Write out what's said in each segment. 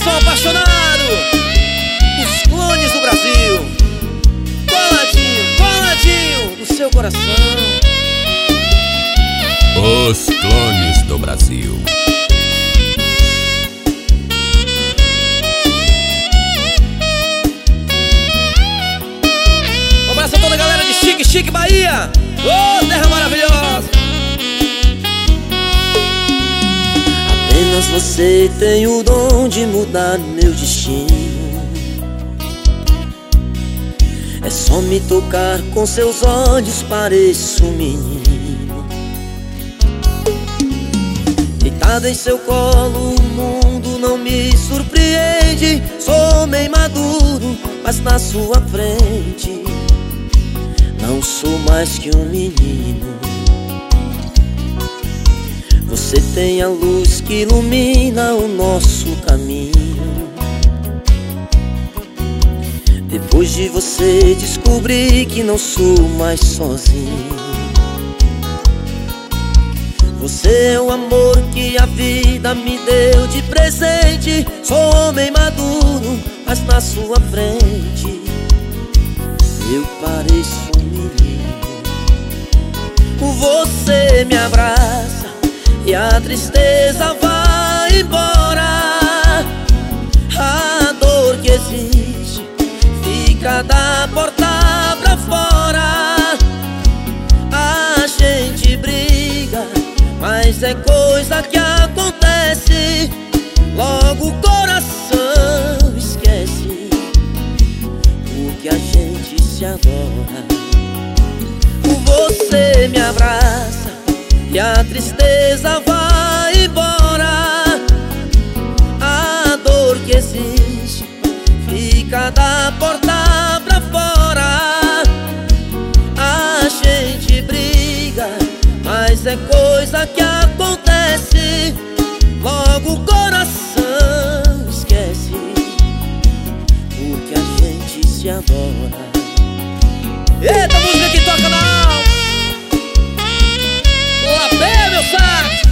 coração apaixonado, os clones do Brasil, coladinho, coladinho no seu coração. Os clones do Brasil. Um abraço a toda a galera de Chique Chique Bahia. Ô, terra maravilhosa. Apenas você tem o dom de mudar meu destino. É só me tocar com seus olhos, pareço um menino. Deitado em seu colo, o mundo não me surpreende. Sou meio maduro, mas na sua frente não sou mais que um menino. Você tem a luz que ilumina o nosso caminho. Depois de você descobri que não sou mais sozinho. Você é o amor que a vida me deu de presente. Sou homem maduro, mas na sua frente eu pareço um menino. Você me abraça e a tristeza vai embora. A dor que existe fica da porta pra fora. A gente briga, mas é coisa que acontece. Logo o coração esquece, porque a gente se adora. Você me abraça e a tristeza vai embora. A dor que existe fica da porta pra fora. A gente briga, mas é coisa que acontece. Logo o coração esquece, porque a gente se adora. Eita, música que toca na alma. Lá vem, meu saco.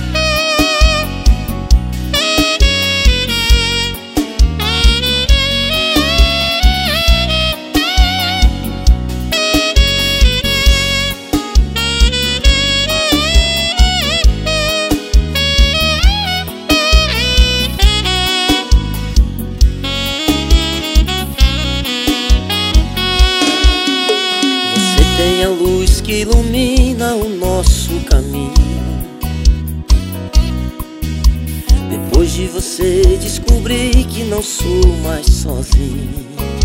Tem a luz que ilumina o nosso caminho. Depois de você descobri que não sou mais sozinho.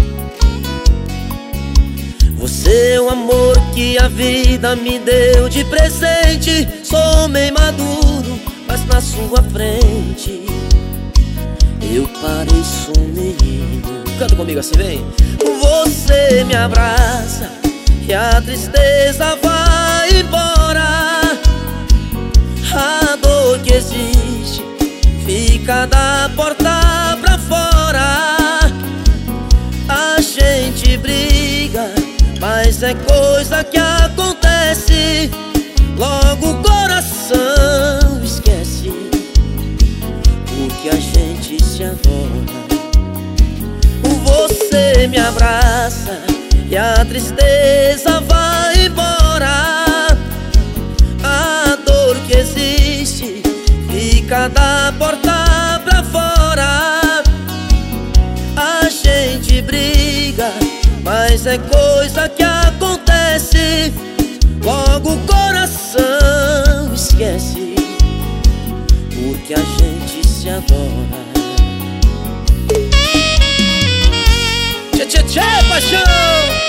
Você é o amor que a vida me deu de presente. Sou meio maduro, mas na sua frente eu pareço um menino. Canta comigo assim, vem. Você me abraça e a tristeza vai embora. A dor que existe fica da porta pra fora. A gente briga, mas é coisa que acontece. Logo o coração esquece, porque a gente se adora. Você me abraça e a tristeza vai embora. A dor que existe fica da porta pra fora. A gente briga, mas é coisa que acontece. Logo o coração esquece, porque a gente se adora. Tchê, tchê, tchê, paixão.